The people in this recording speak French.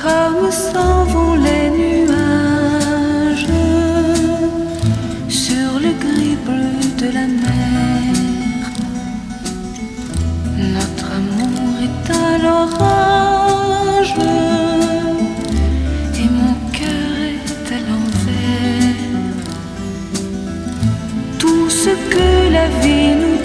comme s'en vont les nuages sur le gris bleu de la mer. Notre amour est à l'orage et mon cœur est à l'envers. Tout ce que la vie nous